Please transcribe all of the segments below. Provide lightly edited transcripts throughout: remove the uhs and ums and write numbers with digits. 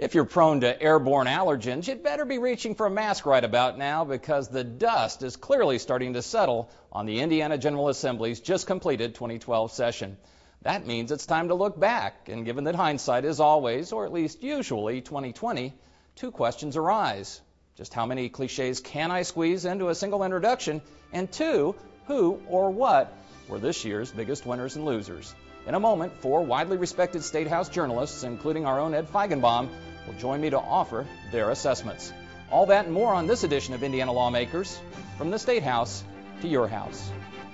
If you're prone to airborne allergens, you'd better be reaching for a mask right about now because the dust is clearly starting to settle on the Indiana General Assembly's just completed 2012 session. That means it's time to look back, and given that hindsight is always, or at least usually, 20/20, two questions arise. Just how many cliches can I squeeze into a single introduction? And two, who or what were this year's biggest winners and losers? In a moment, four widely respected State House journalists, including our own Ed Feigenbaum, will join me to offer their assessments. All that and more on this edition of Indiana Lawmakers, from the State House to your house.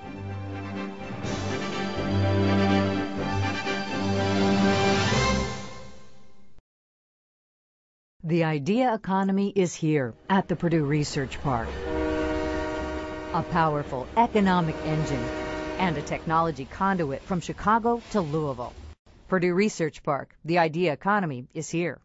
The idea economy is here at the Purdue Research Park. A powerful economic engine and a technology conduit from Chicago to Louisville. Purdue Research Park, the idea economy is here.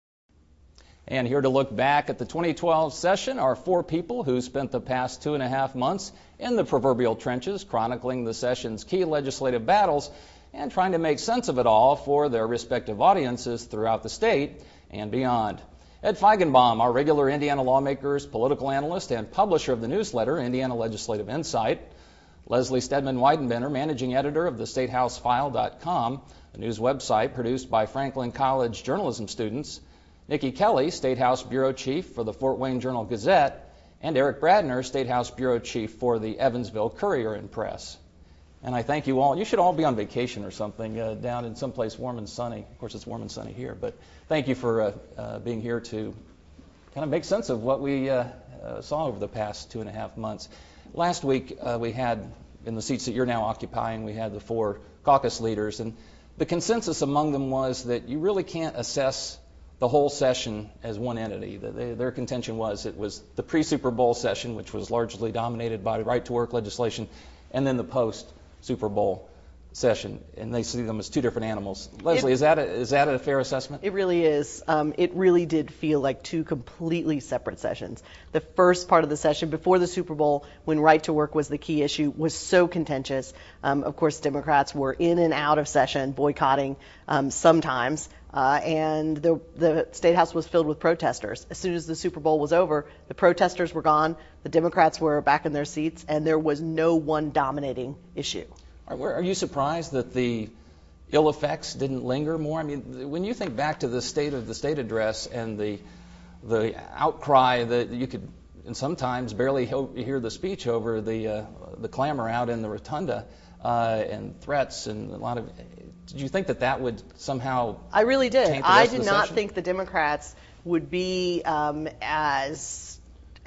And here to look back at the 2012 session are four people who spent the past 2.5 months in the proverbial trenches, chronicling the session's key legislative battles and trying to make sense of it all for their respective audiences throughout the state and beyond. Ed Feigenbaum, our regular Indiana Lawmakers political analyst and publisher of the newsletter, Indiana Legislative Insight. Leslie Stedman-Weidenbender, managing editor of the StateHouseFile.com, a news website produced by Franklin College journalism students. Nikki Kelly, State House Bureau Chief for the Fort Wayne Journal-Gazette, and Eric Bradner, State House Bureau Chief for the Evansville Courier and Press. And I thank you all. You should all be on vacation or something down in someplace warm and sunny. Of course, it's warm and sunny here, but thank you for being here to kind of make sense of what we saw over the past 2.5 months. Last week, we had, in the seats that you're now occupying, we had the four caucus leaders, and the consensus among them was that you really can't assess the whole session as one entity. Their contention was it was the pre-Super Bowl session, which was largely dominated by right-to-work legislation, and then the post-Super Bowl session, and they see them as two different animals. Leslie, is that a fair assessment? It really is. It really did feel like two completely separate sessions. The first part of the session before the Super Bowl, when right to work was the key issue, was so contentious. Of course, Democrats were in and out of session, boycotting sometimes, and the State House was filled with protesters. As soon as the Super Bowl was over, the protesters were gone, the Democrats were back in their seats, and there was no one dominating issue. Are you surprised that the ill effects didn't linger more? I mean, when you think back to the State of the State address and the outcry that you could, and sometimes barely hear the speech over the clamor out in the rotunda and threats and a lot of. Did you think that would somehow? I really did. Taint the I rest did of the not session? think the Democrats would be as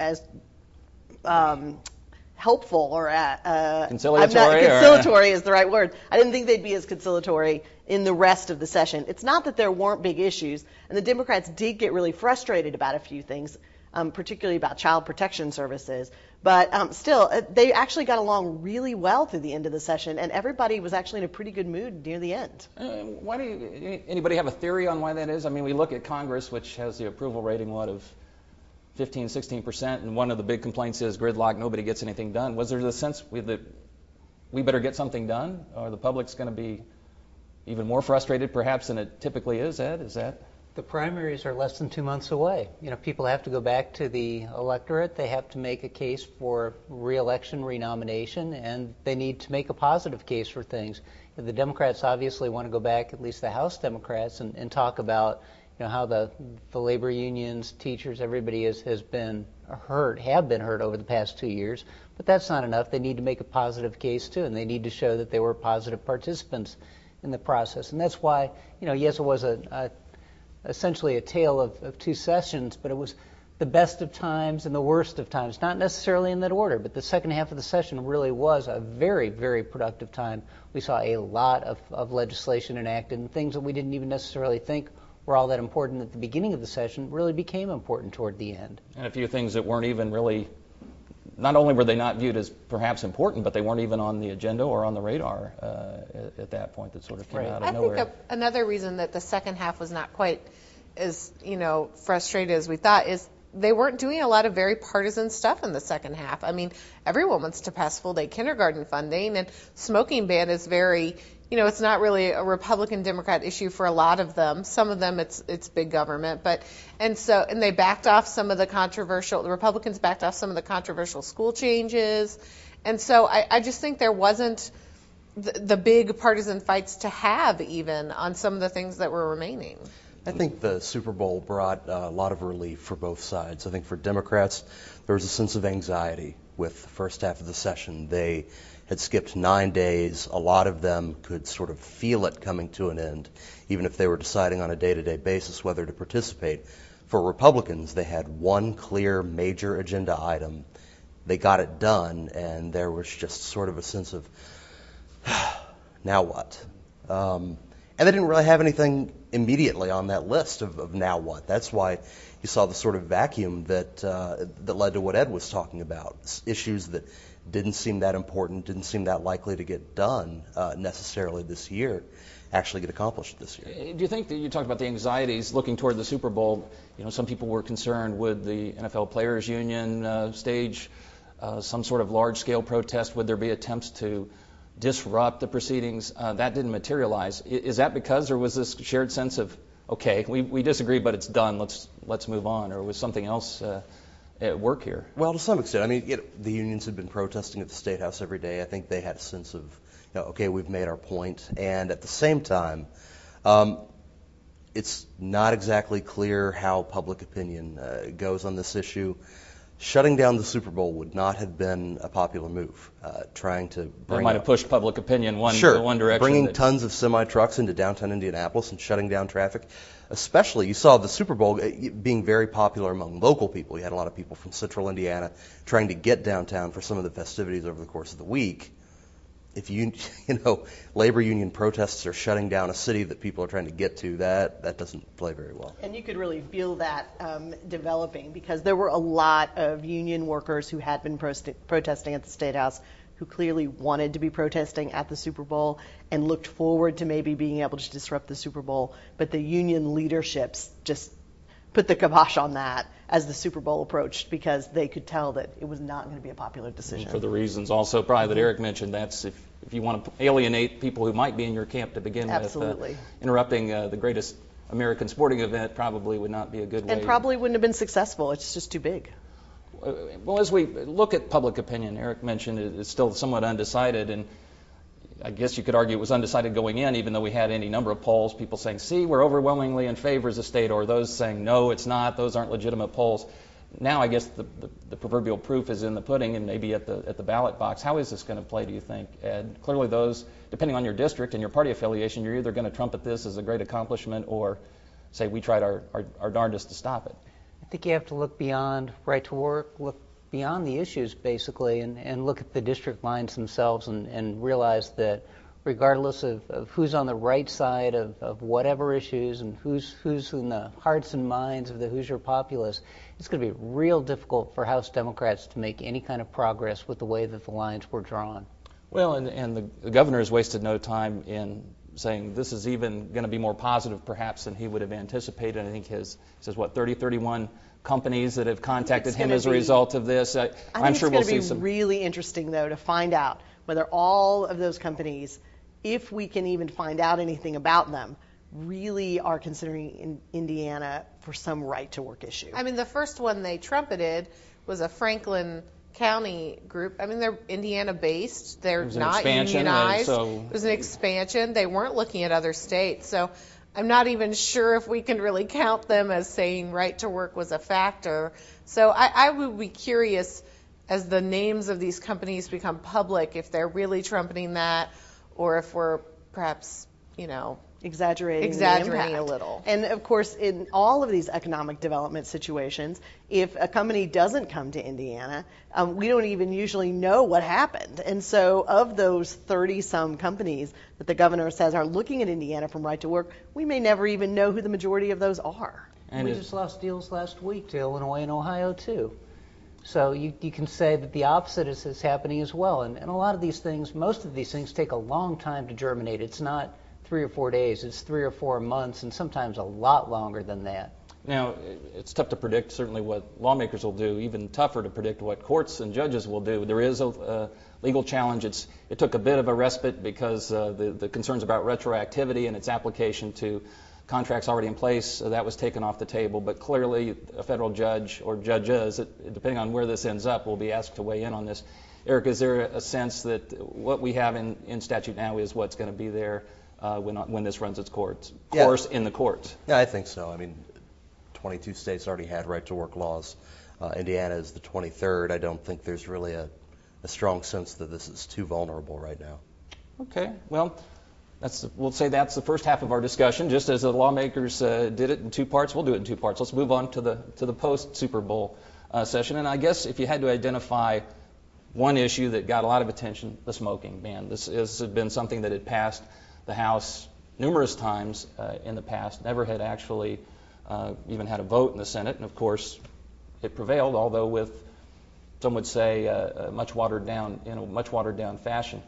helpful or conciliatory is the right word. I didn't think they'd be as conciliatory in the rest of the session. It's not that there weren't big issues, and the Democrats did get really frustrated about a few things, particularly about child protection services. But still, they actually got along really well through the end of the session, and everybody was actually in a pretty good mood near the end. Why do anybody have a theory on why that is? I mean, we look at Congress, which has the approval rating, of 15, 16%, and one of the big complaints is gridlock, nobody gets anything done. Was there the sense that we better get something done, or the public's going to be even more frustrated perhaps than it typically is, Ed? Is that? The primaries are less than 2 months away. People have to go back to the electorate. They have to make a case for re-election, renomination, and they need to make a positive case for things. The Democrats obviously want to go back, at least the House Democrats, and talk about how the labor unions, teachers, everybody have been hurt over the past 2 years. But that's not enough. They need to make a positive case, too, and they need to show that they were positive participants in the process. And that's why, yes, it was essentially a tale of two sessions, but it was the best of times and the worst of times, not necessarily in that order, but the second half of the session really was a very, very productive time. We saw a lot of legislation enacted, and things that we didn't even necessarily think were all that important at the beginning of the session really became important toward the end. And a few things that weren't even really, not only were they not viewed as perhaps important, but they weren't even on the agenda or on the radar at that point that sort of came out of nowhere. I think another reason that the second half was not quite as, frustrated as we thought is they weren't doing a lot of very partisan stuff in the second half. I mean, everyone wants to pass full-day kindergarten funding, and smoking ban is very it's not really a Republican-Democrat issue for a lot of them. Some of them it's big government, and they backed off the Republicans backed off some of the controversial school changes. And so I just think there wasn't the big partisan fights to have even on some of the things that were remaining. I think the Super Bowl brought a lot of relief for both sides. I think for Democrats, there was a sense of anxiety with the first half of the session. They had skipped 9 days. A lot of them could sort of feel it coming to an end, even if they were deciding on a day-to-day basis whether to participate. For Republicans, they had one clear major agenda item. They got it done, and there was just sort of a sense of, now what? And they didn't really have anything immediately on that list of now what. That's why you saw the sort of vacuum that led to what Ed was talking about. Issues that didn't seem that important, didn't seem that likely to get done necessarily this year, actually get accomplished this year. Do you think that you talked about the anxieties looking toward the Super Bowl? Some people were concerned, would the NFL Players Union stage some sort of large-scale protest? Would there be attempts to disrupt the proceedings? That didn't materialize. Is that because there was this shared sense of, okay, we disagree, but it's done, let's move on, or was something else at work here? Well, to some extent. I mean, the unions had been protesting at the State House every day. I think they had a sense of, okay, we've made our point. And at the same time, it's not exactly clear how public opinion goes on this issue. Shutting down the Super Bowl would not have been a popular move. Trying to bring it might have pushed public opinion one direction. Bringing tons of semi-trucks into downtown Indianapolis and shutting down traffic. Especially, you saw the Super Bowl being very popular among local people. You had a lot of people from central Indiana trying to get downtown for some of the festivities over the course of the week. If labor union protests are shutting down a city that people are trying to get to, that doesn't play very well. And you could really feel that developing, because there were a lot of union workers who had been protesting at the State House, who clearly wanted to be protesting at the Super Bowl and looked forward to maybe being able to disrupt the Super Bowl. But the union leaderships just put the kibosh on that as the Super Bowl approached, because they could tell that it was not going to be a popular decision. For the reasons also probably that Eric mentioned, that's if you want to alienate people who might be in your camp to begin Absolutely. with. Interrupting the greatest American sporting event probably would not be a good way. And probably wouldn't have been successful. It's just too big. Well, as we look at public opinion, Eric mentioned it's still somewhat undecided, and I guess you could argue it was undecided going in, even though we had any number of polls, people saying, see, we're overwhelmingly in favor as a state, or those saying, no, it's not, those aren't legitimate polls. Now I guess the proverbial proof is in the pudding and maybe at the ballot box. How is this going to play, do you think, Ed? Clearly those, depending on your district and your party affiliation, you're either going to trumpet this as a great accomplishment or say we tried our darndest to stop it. I think you have to look beyond right to work, look beyond the issues, basically, and look at the district lines themselves and realize that regardless of who's on the right side of whatever issues and who's in the hearts and minds of the Hoosier populace, it's going to be real difficult for House Democrats to make any kind of progress with the way that the lines were drawn. Well, and the governor has wasted no time in saying this is even going to be more positive perhaps than he would have anticipated. I think he says, 31 companies that have contacted him as a result of this. I'm sure we'll see some. It's going to be really interesting, though, to find out whether all of those companies, if we can even find out anything about them, really are considering Indiana for some right-to-work issue. I mean, the first one they trumpeted was a Franklin County group. I mean, they're Indiana-based. They're not unionized. It was an expansion. They weren't looking at other states. So I'm not even sure if we can really count them as saying right to work was a factor. So I would be curious, as the names of these companies become public, if they're really trumpeting that or if we're perhaps, exaggerating a little. And of course, in all of these economic development situations, if a company doesn't come to Indiana, we don't even usually know what happened. And so of those 30-some companies that the governor says are looking at Indiana from right to work, we may never even know who the majority of those are. And we just lost deals last week to Illinois and Ohio, too. So you can say that the opposite is happening as well. And a lot of these things, most of these things take a long time to germinate. It's not 3 or 4 days, it's 3 or 4 months, and sometimes a lot longer than that. Now, it's tough to predict certainly what lawmakers will do, even tougher to predict what courts and judges will do. There is a legal challenge. It took a bit of a respite because the concerns about retroactivity and its application to contracts already in place, so that was taken off the table. But clearly, a federal judge or judges, depending on where this ends up, will be asked to weigh in on this. Eric, is there a sense that what we have in statute now is what's going to be there when this runs its course in the courts? Yeah, I think so. I mean, 22 states already had right-to-work laws. Indiana is the 23rd. I don't think there's really a strong sense that this is too vulnerable right now. Okay, well, we'll say that's the first half of our discussion. Just as the lawmakers did it in two parts, we'll do it in two parts. Let's move on to the post-Super Bowl session. And I guess if you had to identify one issue that got a lot of attention, the smoking ban. This has been something that had passed the House numerous times in the past, never had actually even had a vote in the Senate, and of course it prevailed, although with, some would say, a much watered down fashion.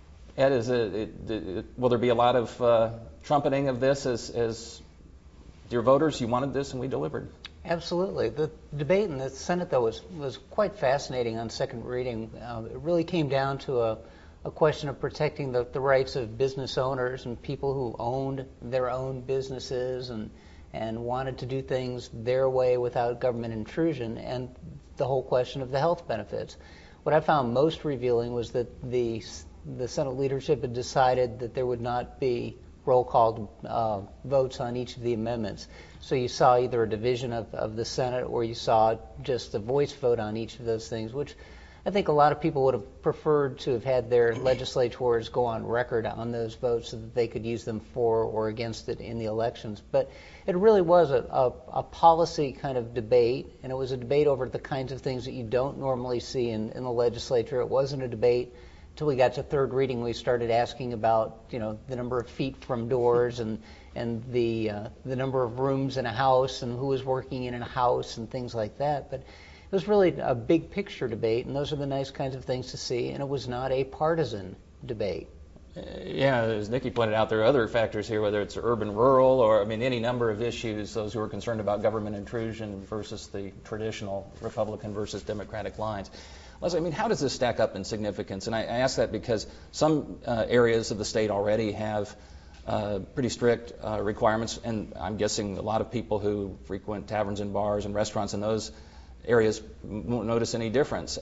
Ed, will there be a lot of trumpeting of this as dear voters, you wanted this and we delivered? Absolutely. The debate in the Senate, though, was quite fascinating on second reading. It really came down to a question of protecting the rights of business owners and people who owned their own businesses and wanted to do things their way without government intrusion, and the whole question of the health benefits. What I found most revealing was that the Senate leadership had decided that there would not be roll call votes on each of the amendments. So you saw either a division of the Senate or you saw just a voice vote on each of those things, which I think a lot of people would have preferred to have had their legislators go on record on those votes so that they could use them for or against it in the elections. But it really was a policy kind of debate, and it was a debate over the kinds of things that you don't normally see in the legislature. It wasn't a debate until we got to third reading. We started asking about, the number of feet from doors and the number of rooms in a house and who was working in a house and things like that. But it was really a big picture debate, and those are the nice kinds of things to see, and it was not a partisan debate. Yeah, as Nikki pointed out, there are other factors here, whether it's urban-rural or, any number of issues, those who are concerned about government intrusion versus the traditional Republican versus Democratic lines. Leslie, how does this stack up in significance? And I ask that because some areas of the state already have pretty strict requirements, and I'm guessing a lot of people who frequent taverns and bars and restaurants in those areas won't notice any difference.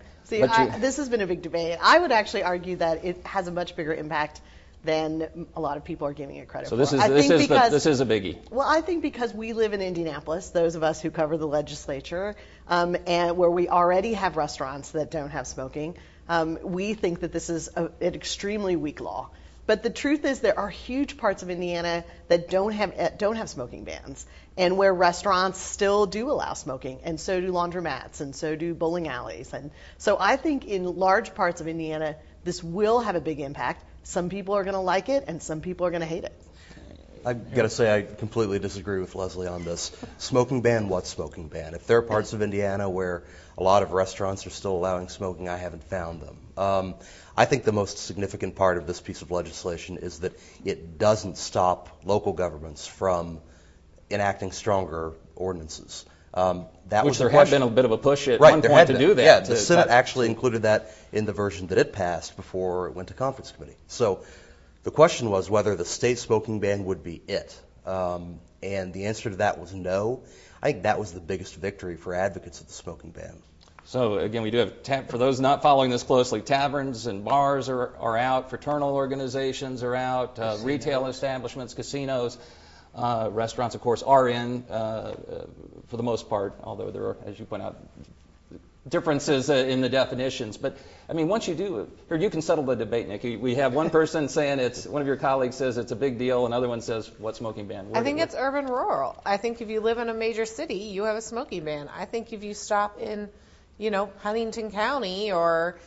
This has been a big debate. I would actually argue that it has a much bigger impact than a lot of people are giving it credit for. So this is a biggie. Well, I think because we live in Indianapolis, those of us who cover the legislature, and where we already have restaurants that don't have smoking, we think that this is an extremely weak law. But the truth is there are huge parts of Indiana that don't have smoking bans, and where restaurants still do allow smoking, and so do laundromats, and so do bowling alleys. And so I think in large parts of Indiana, this will have a big impact. Some people are going to like it, and some people are going to hate it. I've got to say I completely disagree with Leslie on this. Smoking ban, what smoking ban? If there are parts of Indiana where a lot of restaurants are still allowing smoking, I haven't found them. I think the most significant part of this piece of legislation is that it doesn't stop local governments from enacting stronger ordinances. Which there had been a bit of a push at one point to do that. Yeah, the Senate actually included that in the version that it passed before it went to conference committee. So the question was whether the state smoking ban would be it. And the answer to that was no. I think that was the biggest victory for advocates of the smoking ban. So again, we do have, for those not following this closely, taverns and bars are out, fraternal organizations are out, retail establishments, casinos, restaurants, of course, are in for the most part, although there are, as you point out, differences in the definitions. But once you do, here you can settle the debate, Nikki. We have one person saying one of your colleagues says it's a big deal, another one says, what smoking ban? I think it's urban-rural. I think if you live in a major city, you have a smoking ban. I think if you stop in, Huntington County or,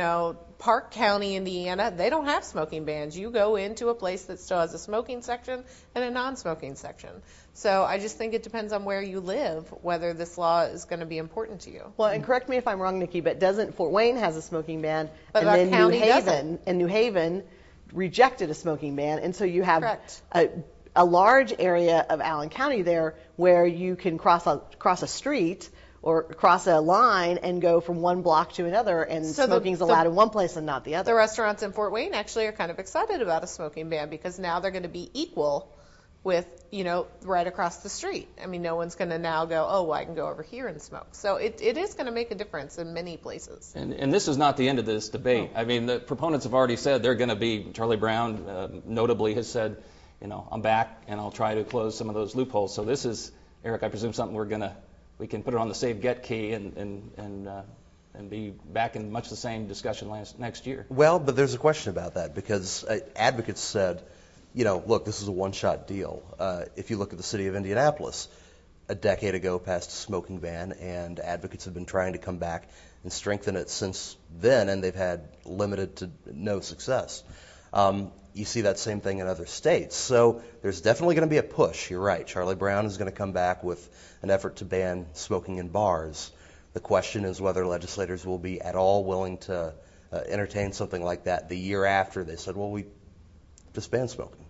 Park County, Indiana, they don't have smoking bans. You go into a place that still has a smoking section and a non-smoking section. So I just think it depends on where you live, whether this law is going to be important to you. Well, and correct me if I'm wrong, Nikki, but doesn't Fort Wayne has a smoking ban, but and then New Haven rejected a smoking ban, and so you have a large area of Allen County there where you can cross a street or cross a line and go from one block to another, and so smoking's allowed in one place and not the other. The restaurants in Fort Wayne actually are kind of excited about a smoking ban because now they're going to be equal with, right across the street. I mean, no one's going to now go, oh, well, I can go over here and smoke. So it is going to make a difference in many places. And this is not the end of this debate. I mean, the proponents have already said they're going to be, Charlie Brown notably has said, I'm back and I'll try to close some of those loopholes. So this is, Eric, I presume something we can put it on the save get key and be back in much the same discussion next year. Well, but there's a question about that because advocates said, look, this is a one-shot deal. If you look at the city of Indianapolis, a decade ago passed a smoking ban, and advocates have been trying to come back and strengthen it since then, and they've had limited to no success. You see that same thing in other states. So there's definitely going to be a push. You're right. Charlie Brown is going to come back with an effort to ban smoking in bars. The question is whether legislators will be at all willing to entertain something like that the year after they said, well, we just banned smoking.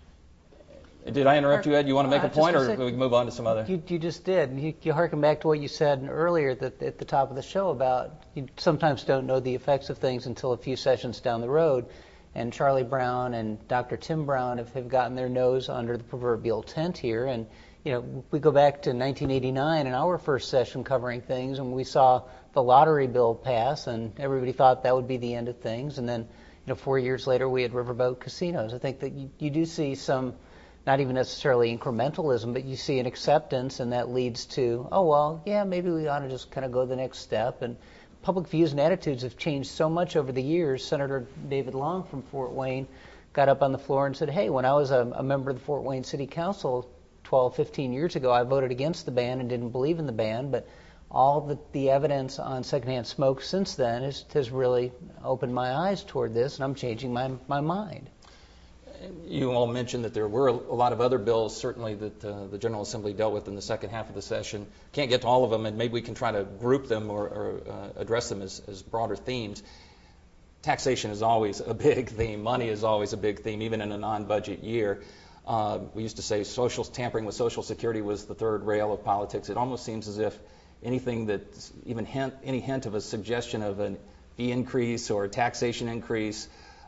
Did I interrupt you, Ed? You want to make a point, or we move on to some other? You just did. You harken back to what you said earlier at the top of the show about you sometimes don't know the effects of things until a few sessions down the road. And Charlie Brown and Dr. Tim Brown have gotten their nose under the proverbial tent here. And, we go back to 1989 in our first session covering things, and we saw the lottery bill pass, and everybody thought that would be the end of things. And then, 4 years later, we had riverboat casinos. I think that you do see some, not even necessarily incrementalism, but you see an acceptance, and that leads to, oh, well, yeah, maybe we ought to just kind of go the next step. And public views and attitudes have changed so much over the years. Senator David Long from Fort Wayne got up on the floor and said, hey, when I was a member of the Fort Wayne City Council 12, 15 years ago, I voted against the ban and didn't believe in the ban, but all the evidence on secondhand smoke since then has really opened my eyes toward this, and I'm changing my mind. You all mentioned that there were a lot of other bills, certainly, that the General Assembly dealt with in the second half of the session. Can't get to all of them, and maybe we can try to group them or address them as broader themes. Taxation is always a big theme. Money is always a big theme, even in a non-budget year. We used to say tampering with Social Security was the third rail of politics. It almost seems as if anything that's even any hint of a suggestion of a fee increase or a taxation increase,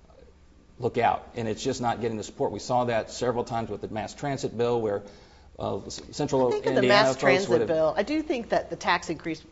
look out. And it's just not getting the support. We saw that several times with the mass transit bill where Central Indiana folks would have... I think the mass transit bill, I do think that the tax increase,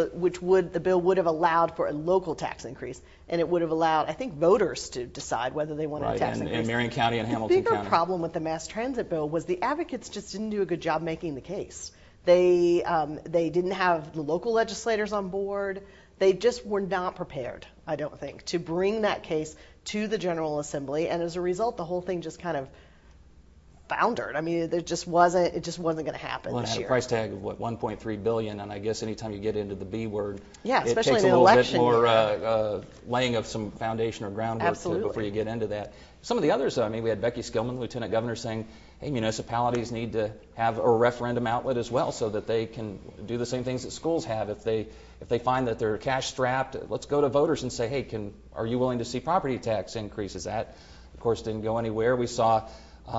the bill would have allowed for a local tax increase, and it would have allowed, I think, voters to decide whether they wanted a tax increase. In Marion County and Hamilton County. The bigger problem with the mass transit bill was the advocates just didn't do a good job making the case. They didn't have the local legislators on board. They just were not prepared, I don't think, to bring that case to the General Assembly, and as a result, the whole thing just kind of foundered. I mean, it just wasn't going to happen this year. It had a price tag of $1.3 billion, and I guess anytime you get into the B word, especially it takes in a little bit more year. laying of some foundation or groundwork before you get into that. Some of the others, we had Becky Skillman, Lieutenant Governor, saying, hey, municipalities need to have a referendum outlet as well so that they can do the same things that schools have. If they find that they're cash strapped, let's go to voters and say, hey, are you willing to see property tax increases? That, of course, didn't go anywhere. We saw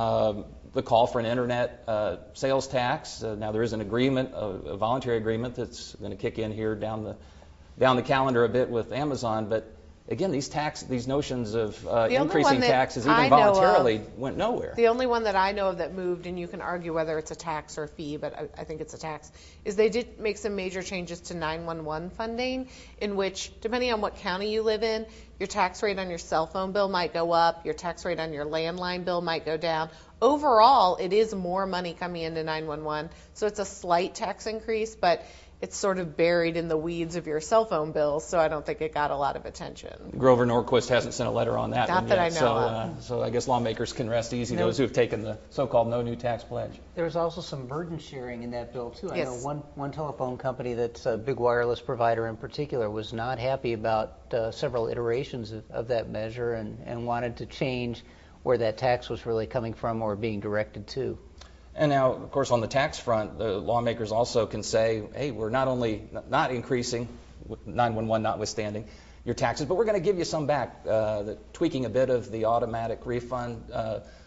the call for an internet sales tax. Now there is an agreement, a voluntary agreement that's going to kick in here down the calendar a bit with Amazon, but again, these notions of increasing taxes, even voluntarily, went nowhere. The only one that I know of that moved, and you can argue whether it's a tax or a fee, but I think it's a tax, is they did make some major changes to 911 funding, in which, depending on what county you live in, your tax rate on your cell phone bill might go up, your tax rate on your landline bill might go down. Overall, it is more money coming into 911, so it's a slight tax increase, but it's sort of buried in the weeds of your cell phone bills, so I don't think it got a lot of attention. Grover Norquist hasn't sent a letter on that Not one that yet, I know of. So I guess lawmakers can rest easy, those who have taken the so-called no new tax pledge. There's also some burden sharing in that bill, too. Yes. I know one telephone company that's a big wireless provider in particular was not happy about several iterations of that measure and wanted to change where that tax was really coming from or being directed to. And now, of course, on the tax front, the lawmakers also can say, hey, we're not only not increasing, 911 notwithstanding, your taxes, but we're going to give you some back, tweaking a bit of the automatic refund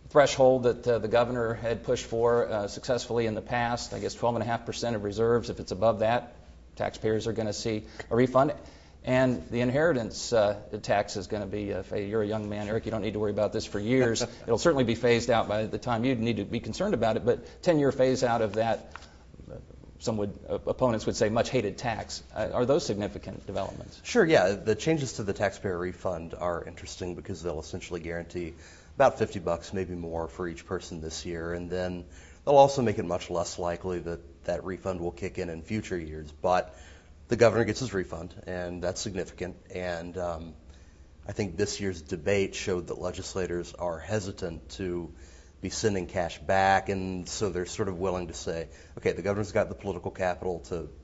threshold that the governor had pushed for successfully in the past. I guess 12.5% of reserves. If it's above that, taxpayers are going to see a refund. And the inheritance tax is going to be, if you're a young man, Eric, you don't need to worry about this for years. It'll certainly be phased out by the time you need to be concerned about it, but 10-year phase out of that, opponents would say, much hated tax. Are those significant developments? Sure, yeah. The changes to the taxpayer refund are interesting because they'll essentially guarantee about $50, maybe more, for each person this year, and then they'll also make it much less likely that that refund will kick in future years. But the governor gets his refund, and that's significant. And I think this year's debate showed that legislators are hesitant to be sending cash back, and so they're sort of willing to say, okay, the governor's got the political capital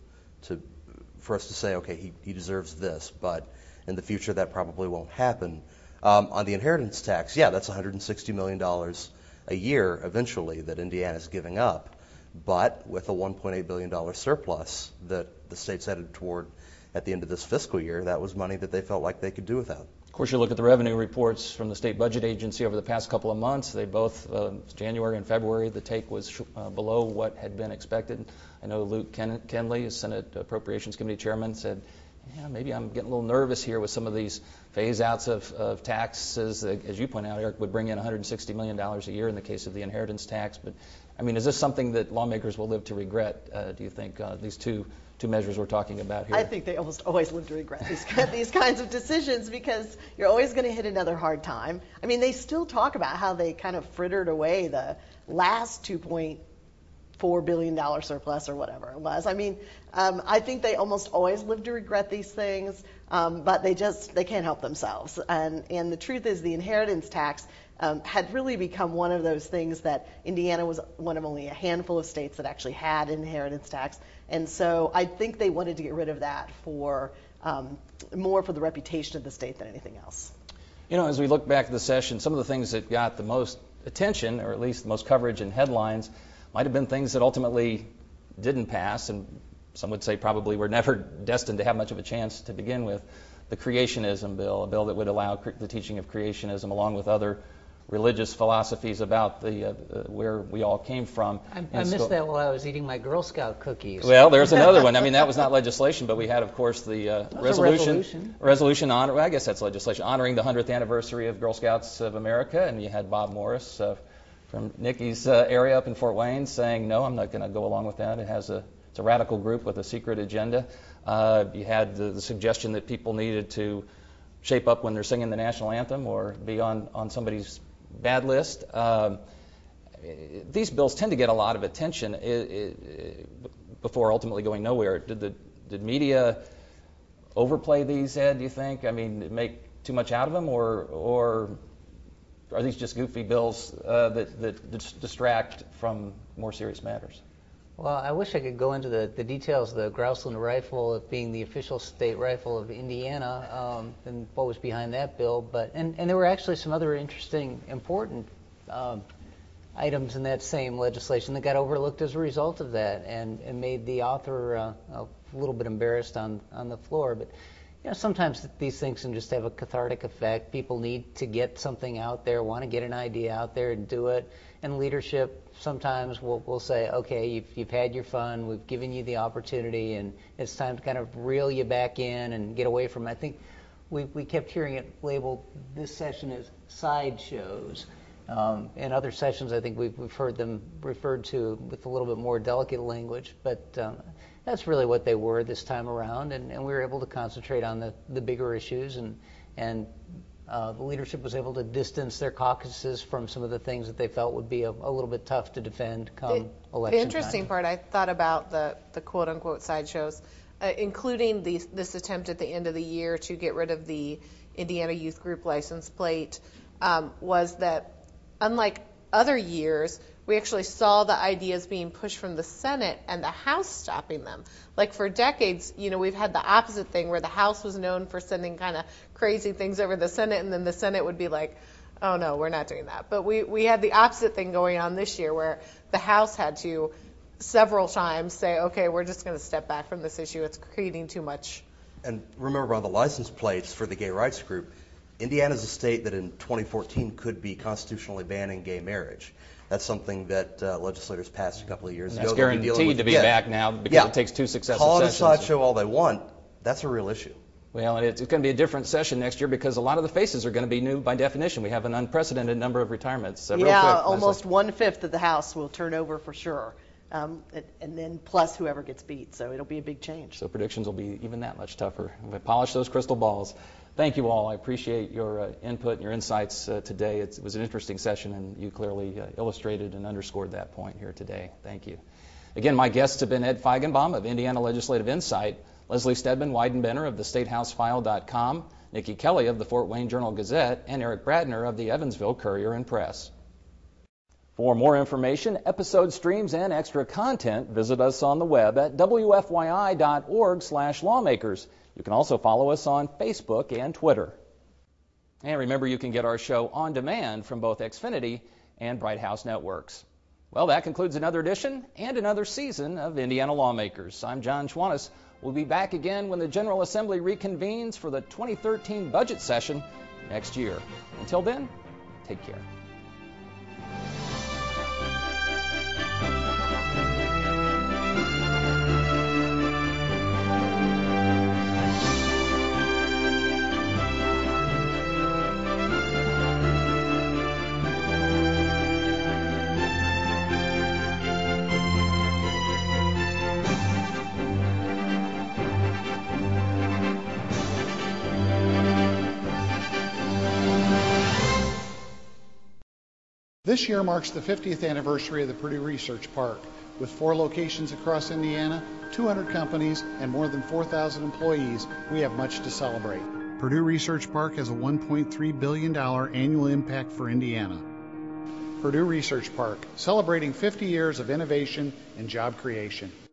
for us to say, okay, he deserves this, but in the future that probably won't happen. On the inheritance tax, yeah, that's $160 million a year eventually that Indiana's giving up. But with a $1.8 billion surplus that the state's headed toward at the end of this fiscal year, that was money that they felt like they could do without. Of course, you look at the revenue reports from the state budget agency over the past couple of months. They both, January and February, the take was below what had been expected. I know Luke Kenley, Senate Appropriations Committee chairman, said, yeah, maybe I'm getting a little nervous here with some of these phase-outs of taxes. As you point out, Eric, would bring in $160 million a year in the case of the inheritance tax. But, I mean, is this something that lawmakers will live to regret, do you think, these two measures we're talking about here? I think they almost always live to regret these kinds of decisions because you're always going to hit another hard time. I mean, they still talk about how they kind of frittered away the last $2.4 billion surplus or whatever it was. I mean, I think they almost always live to regret these things, but they can't help themselves. And the truth is the inheritance tax had really become one of those things that Indiana was one of only a handful of states that actually had an inheritance tax. And so I think they wanted to get rid of that for more for the reputation of the state than anything else. You know, as we look back at the session, some of the things that got the most attention, or at least the most coverage in headlines, might have been things that ultimately didn't pass, and some would say probably were never destined to have much of a chance to begin with. The creationism bill, a bill that would allow the teaching of creationism along with other religious philosophies about where we all came from. I missed that while I was eating my Girl Scout cookies. Well, there's another one. I mean, that was not legislation, but we had, of course, the resolution honor. Well, I guess that's legislation, honoring the 100th anniversary of Girl Scouts of America, and you had Bob Morris from Nikki's area up in Fort Wayne saying, no, I'm not going to go along with that. It's a radical group with a secret agenda. You had the suggestion that people needed to shape up when they're singing the national anthem or be on somebody's bad list. These bills tend to get a lot of attention before ultimately going nowhere. Did media overplay these, Ed, do you think? I mean, make too much out of them, or are these just goofy bills that distract from more serious matters? Well, I wish I could go into the details of the Grouseland rifle being the official state rifle of Indiana and what was behind that bill. But and there were actually some other interesting, important items in that same legislation that got overlooked as a result of that and made the author a little bit embarrassed on the floor. But you know, sometimes these things can just have a cathartic effect. People need to get something out there, want to get an idea out there and do it. And leadership sometimes will say, okay, you've had your fun, we've given you the opportunity, and it's time to kind of reel you back in and get away from it. I think we kept hearing it labeled this session as sideshows. In other sessions, I think we've heard them referred to with a little bit more delicate language, but that's really what they were this time around, and we were able to concentrate on the bigger issues, and the leadership was able to distance their caucuses from some of the things that they felt would be a little bit tough to defend come election The interesting part I thought about the quote-unquote sideshows, including this attempt at the end of the year to get rid of the Indiana Youth Group license plate, was that unlike other years, we actually saw the ideas being pushed from the Senate and the House stopping them. Like for decades, you know, we've had the opposite thing where the House was known for sending kind of crazy things over the Senate, and then the Senate would be like, oh no, we're not doing that. But we had the opposite thing going on this year where the House had to several times say, okay, we're just going to step back from this issue. It's creating too much. And remember, on the license plates for the gay rights group, Indiana is a state that in 2014 could be constitutionally banning gay marriage. That's something that legislators passed a couple of years ago. That's guaranteed to be back now because it takes 2 successive Call it sessions. a sideshow all they want. That's a real issue. Well, and it's going to be a different session next year because a lot of the faces are going to be new by definition. We have an unprecedented number of retirements. Real quick, almost 1/5 of the House will turn over for sure. And then plus whoever gets beat. So it'll be a big change. So predictions will be even that much tougher. We polish those crystal balls. Thank you all. I appreciate your input and your insights today. It was an interesting session, and you clearly illustrated and underscored that point here today. Thank you. Again, my guests have been Ed Feigenbaum of Indiana Legislative Insight, Leslie Stedman Weidenbender of the StateHouseFile.com, Nikki Kelly of the Fort Wayne Journal-Gazette, and Eric Bradner of the Evansville Courier and Press. For more information, episode streams, and extra content, visit us on the web at wfyi.org/lawmakers. You can also follow us on Facebook and Twitter. And remember, you can get our show on demand from both Xfinity and Bright House Networks. Well, that concludes another edition and another season of Indiana Lawmakers. I'm John Schwantes. We'll be back again when the General Assembly reconvenes for the 2013 budget session next year. Until then, take care. This year marks the 50th anniversary of the Purdue Research Park. With 4 locations across Indiana, 200 companies, and more than 4,000 employees, we have much to celebrate. Purdue Research Park has a $1.3 billion annual impact for Indiana. Purdue Research Park, celebrating 50 years of innovation and job creation.